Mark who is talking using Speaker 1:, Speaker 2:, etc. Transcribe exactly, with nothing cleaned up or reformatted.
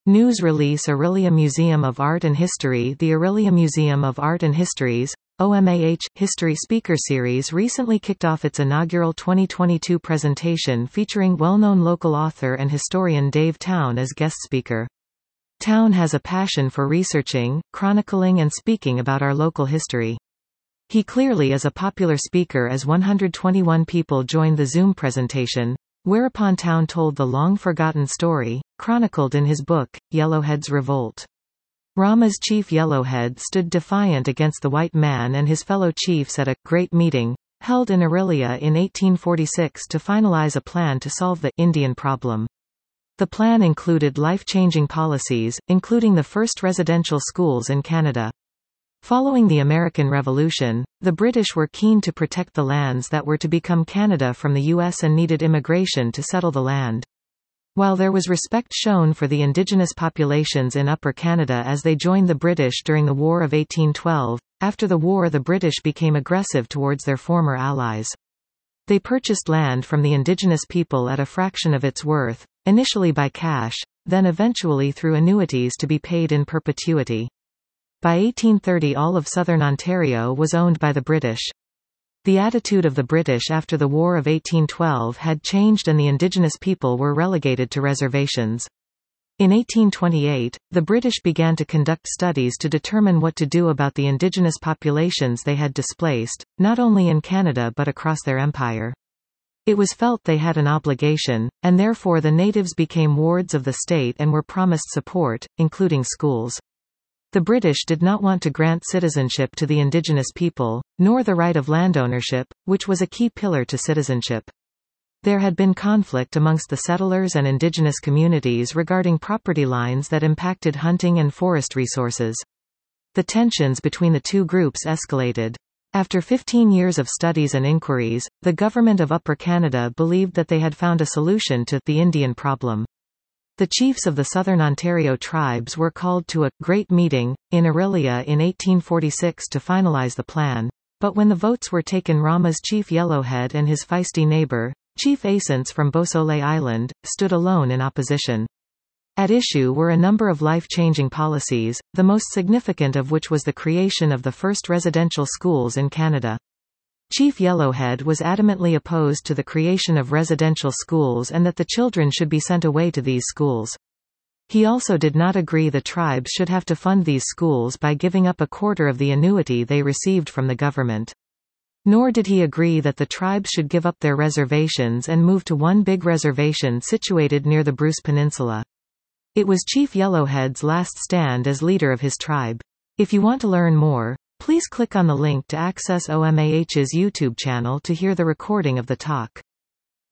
Speaker 1: News release Orillia Museum of Art and History. The Orillia Museum of Art and History's O M A H History Speaker Series recently kicked off its inaugural twenty twenty-two presentation featuring well-known local author and historian Dave Town as guest speaker. Town has a passion for researching, chronicling and speaking about our local history. He clearly is a popular speaker as one hundred twenty-one people joined the Zoom presentation, whereupon Town told the long-forgotten story, chronicled in his book, Yellowhead's Revolt. Rama's chief Yellowhead stood defiant against the white man and his fellow chiefs at a great meeting, held in Orillia in eighteen forty-six to finalize a plan to solve the Indian problem. The plan included life-changing policies, including the first residential schools in Canada. Following the American Revolution, the British were keen to protect the lands that were to become Canada from the U S and needed immigration to settle the land. While there was respect shown for the indigenous populations in Upper Canada as they joined the British during the War of eighteen twelve, after the war the British became aggressive towards their former allies. They purchased land from the indigenous people at a fraction of its worth, initially by cash, then eventually through annuities to be paid in perpetuity. By eighteen thirty all of southern Ontario was owned by the British. The attitude of the British after the War of eighteen twelve had changed and the indigenous people were relegated to reservations. In eighteen twenty-eight, the British began to conduct studies to determine what to do about the indigenous populations they had displaced, not only in Canada but across their empire. It was felt they had an obligation, and therefore the natives became wards of the state and were promised support, including schools. The British did not want to grant citizenship to the indigenous people, nor the right of landownership, which was a key pillar to citizenship. There had been conflict amongst the settlers and indigenous communities regarding property lines that impacted hunting and forest resources. The tensions between the two groups escalated. After fifteen years of studies and inquiries, the government of Upper Canada believed that they had found a solution to the Indian problem. The chiefs of the Southern Ontario tribes were called to a great meeting in Orillia in eighteen forty-six to finalize the plan, but when the votes were taken, Rama's chief Yellowhead and his feisty neighbor, Chief Asance from Beausoleil Island, stood alone in opposition. At issue were a number of life-changing policies, the most significant of which was the creation of the first residential schools in Canada. Chief Yellowhead was adamantly opposed to the creation of residential schools and that the children should be sent away to these schools. He also did not agree the tribes should have to fund these schools by giving up a quarter of the annuity they received from the government. Nor did he agree that the tribes should give up their reservations and move to one big reservation situated near the Bruce Peninsula. It was Chief Yellowhead's last stand as leader of his tribe. If you want to learn more, please click on the link to access O M A H's YouTube channel to hear the recording of the talk.